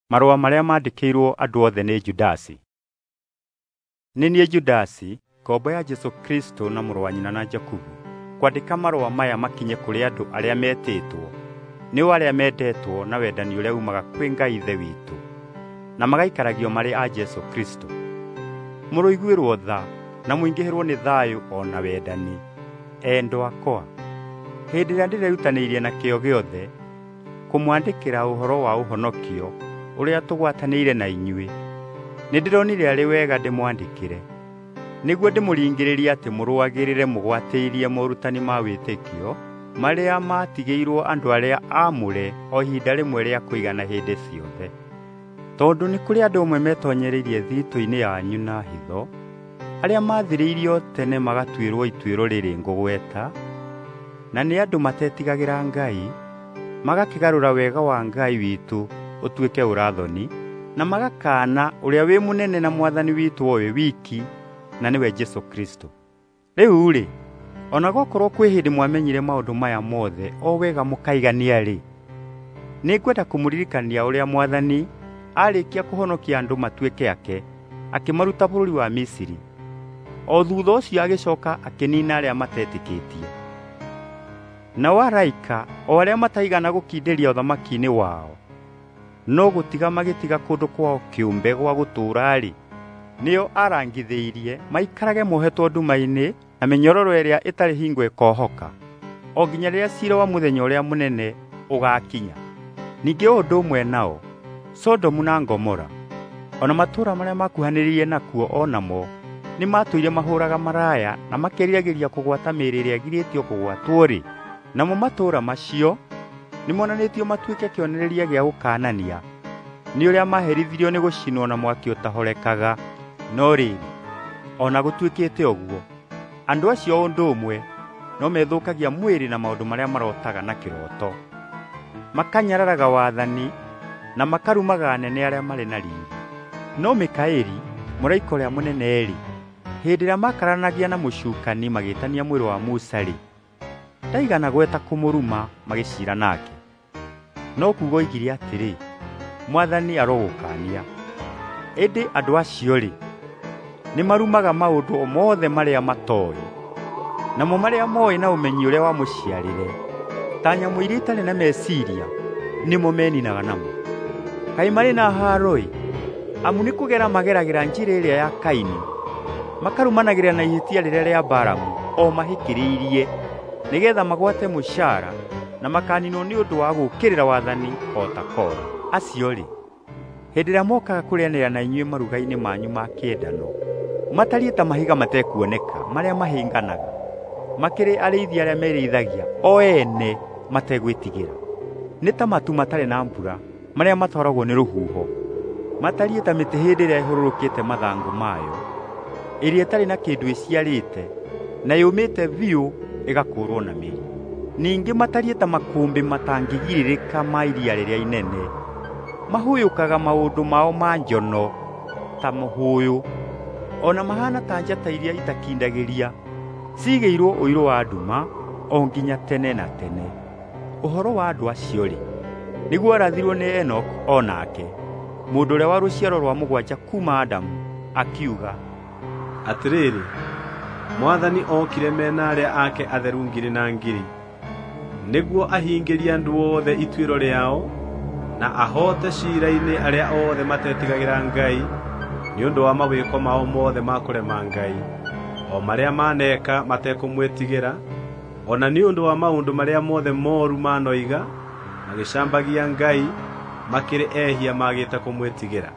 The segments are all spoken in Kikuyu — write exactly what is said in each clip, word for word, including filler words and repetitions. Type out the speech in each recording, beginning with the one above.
Marũa marĩa mandĩkĩirwo andũ othe nĩ Judasi. Nĩ niĩ Judasi, ngombo ya Jesũ Kristo na mũrũ wa nyina na Jakubu, kwandĩka marũa maya makinye kũrĩ andũ arĩa metĩtwo, nĩo arĩa mendetwo na wendani ũrĩa umaga kwĩ Ngai Ithe witũ, na magaikaragio marĩ a Jesũ Kristo. Mũrũiguĩrwo tha na mũingĩhĩrwo nĩ thayũ o na wendani. Endwa akwa, hĩndĩ ĩrĩa ndĩrerutanĩirie na kĩyo gĩothe kũmwandĩkĩra ũhoro wa ũhonokio ũrĩa tũgwatanĩire na inyuĩ, nĩndĩronire arĩ wega ndĩmwandĩkĩre, nĩguo ndĩmũringĩrĩrie atĩ mũrũagĩrĩre mũgwatĩirie morutani ma wĩtĩkio marĩa matigĩirwo andũ arĩa aamũre o ihinda rĩmwe rĩa kũigana hĩndĩ ciothe. Tondũ nĩ kũrĩ andũ amwe metonyereirie thiitũ-inĩ yanyu na hitho, arĩa maathirĩirio tene magatuĩrwo ituĩro rĩrĩ ngũgweta, na nĩ andũ matetigagĩra Ngai, magakĩgarũra wega wa Ngai witũ ũtuĩke ũrathoni, na magakaana ũrĩa wĩ mũnene na Mwathani witũ o we wiki, na nĩwe Jesũ Kristo. Rĩu-rĩ, ona gũkorwo kwĩ hĩndĩ mwamenyire maũndũ maya mothe o wega mũkaigania-rĩ, nĩngwenda kũmũririkania ũrĩa Mwathani arĩkia kũhonokia andũ matuĩke ake, akĩmaruta bũrũri wa Misiri. O thutha ũcio agĩcooka akĩniina arĩa matetĩkĩtie. Nao araika, o arĩa mataigana gũkindĩria ũthamaki-inĩ wao, no gũtiga magĩtiga kũndũ kwao kĩũmbe gwa gũtũũra-rĩ, nĩo arangithĩirie maikarage mohetwo nduma-inĩ na mĩnyororo ĩrĩa ĩtarĩ hingo ĩkohoka, o nginya rĩrĩa ciira wa mũthenya ũrĩa mũnene ũgaakinya. Ningĩ o ũndũ ũmwe nao, Sodomu na Gomora, ona matũũra marĩa makuhanĩrĩirie nakuo o namo, nĩ matũire mahũraga maraya na makeriragĩria kũgwata mĩĩrĩ ĩrĩa ĩgirĩtio kũgwatwo-rĩ, namo matũũra macio nĩmonanĩtio matuĩke kĩonereria gĩa gũkaanania, nĩ ũrĩa maherithirio nĩ gũcinwo na mwaki ũtahorekaga. No rĩrĩ, ona gũtuĩkĩte ũguo, andũ acio o ũndũ ũmwe no methũkagia mwĩrĩ na maũndũ marĩa marotaga na kĩroto, makanyararaga wathani na makarumaga anene arĩa marĩ na riiri. No Mikaeli, mũraika ũrĩa mũnene-rĩ, hĩndĩ ĩrĩa makaranagia na mũcukani magĩtania mwĩrĩ wa Musa-rĩ, ndaigana gweta kũmũruma magĩciira nake. No kuuga oigire atĩrĩ, Mwathani arogũkaania. Ĩndĩ andũ acio-rĩ, nĩ marumaga maũndũ o mothe marĩa matooĩ, namo marĩa mooĩ na ũmenyi ũrĩa wamũciarĩre, ta nyamũ iria itarĩ na meciiria, nĩmo meninaga namo. Kaĩ marĩ na haaro-ĩ, amu nĩ kũgera mageragĩra njĩra ĩrĩa ya Kaini, makarumanagĩra na ihĩtia rĩrĩa rĩa Balamu o mahĩkĩrĩirie, nĩgeetha magwate mũcaara na makaninwo nĩ ũndũ wa gũũkĩrĩra wathani o ta Kora. Acio-rĩ, hĩndĩ ĩrĩa mokaga kũrĩanĩra na inyuĩ maruga-inĩ manyu ma kĩendano, matariĩ ta mahiga matekuoneka marĩa mahĩnganaga, makĩrĩ arĩithi arĩa merĩithagia o ene mategwĩtigĩra. Nĩ ta matu matarĩ na mbura marĩa matwaragwo nĩ rũhuho, matariĩ ta mĩtĩ hĩndĩ ĩrĩa ĩhũrũrũkĩte mathangũ mayo, ĩrĩa ĩtarĩ na kĩndũ ĩciarĩte na yũmĩte biũ ĩgakũũrwo na mĩri. Ningĩ matariĩ ta makũmbĩ matangĩgirĩrĩka ma iria rĩrĩa inene, mahũyũkaga maũndũ mao ma njono ta mũhũyũ, ona mahana ta njata iria itakindagĩria, ciigĩirwo ũirũ wa nduma o nginya tene na tene. Ũhoro wa andũ acio-rĩ, nĩguo arathirwo nĩ Enoku o nake, mũndũ ũrĩa wa rũciaro rwa mũgwanja kuuma Adamu, akiuga atĩrĩrĩ, Mwathani okire mena arĩa ake atheru ngiri na ngiri, nĩguo ahingĩrie andũ othe ituĩro rĩao, na ahote ciira-inĩ arĩa othe matetigagĩra Ngai, nĩ ũndũ wa mawĩko mao mothe ma kũrema Ngai, o marĩa maneka matekũmwĩtigĩra, ona nĩ ũndũ wa maũndũ marĩa mothe mooru manoiga, magĩcambagia Ngai, makĩrĩ ehia magĩte kũmwĩtigĩra.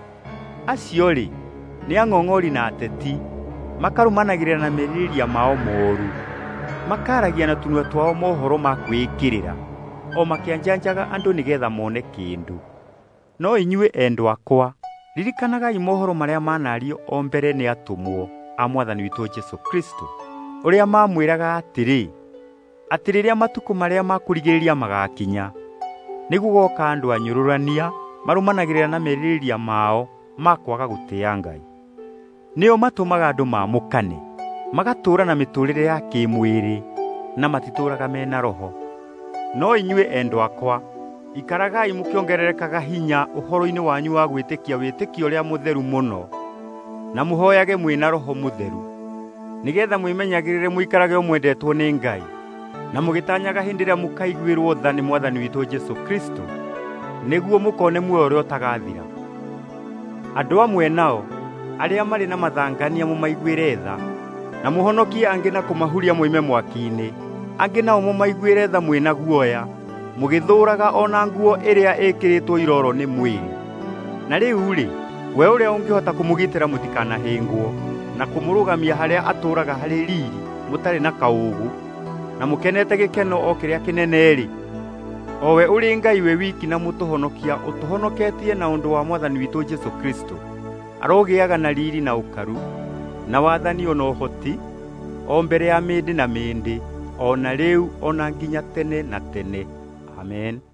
Acio-rĩ, nĩ ang'ong'ori na ateti, makarumanagĩrĩra na merirĩria mao mooru, makaragia na tunua twao mohoro ma kwĩĩkĩrĩra, o makĩanjanjaga andũ nĩgeetha mone kĩndũ. No inyuĩ endwa akwa, ririkanagai mohoro marĩa manaario o mbere nĩ atũmwo a Mwathani witũ Jesũ Kristo, ũrĩa mamwĩraga atĩrĩ, atĩ rĩrĩa matukũ marĩa ma kũrigĩrĩria magaakinya, nĩguo goka andũ anyũrũrania marumanagĩrĩra na merirĩria mao ma kwaga gũtĩĩa Ngai. Nĩo matũmaga andũ mamũkane, magatũũra na mĩtũũrĩre ya kĩmwĩrĩ, na matitũũraga mena roho. No inyuĩ endwa akwa, ikaragai mukiongererekaga hinya uhoro-ini wanyu wa gwitikia witikio ria mutheru muno, na muhoyage mwina Roho Mutheru, nigetha mwimenyagirire muikarage omwendetwo ni Ngai, na mugitanyaga hindi ria mukaiguirwo tha ni Mwathani witu Jesu Kristo, niguo mukone muoyo uria utagathira. Andu amwe nao aria mari na mathangania mumaiguire tha, na muhonokie angi na kumahuria muime mwaki-ini, angi nao mumaiguire tha mwina guoya, mugithuraga ona nguo iria ikiritwo iroro ni mwiri. Na riu ri, we uria ungihota kumugitira mutikanahingwo, na kumurugamia haria aturaga hari riri mutari na kaugu, na mukenete gikeno o kiria kinene ri, owe uri Ngai we wiki na mutuhonokia utuhonoketie na undu wa Mwathani witu Jesu Kristo, arogiaga na riri na ukaru na wathani ona uhoti o mbere ya mindi na mindi, ona riu ona nginya tene na tene. Amen.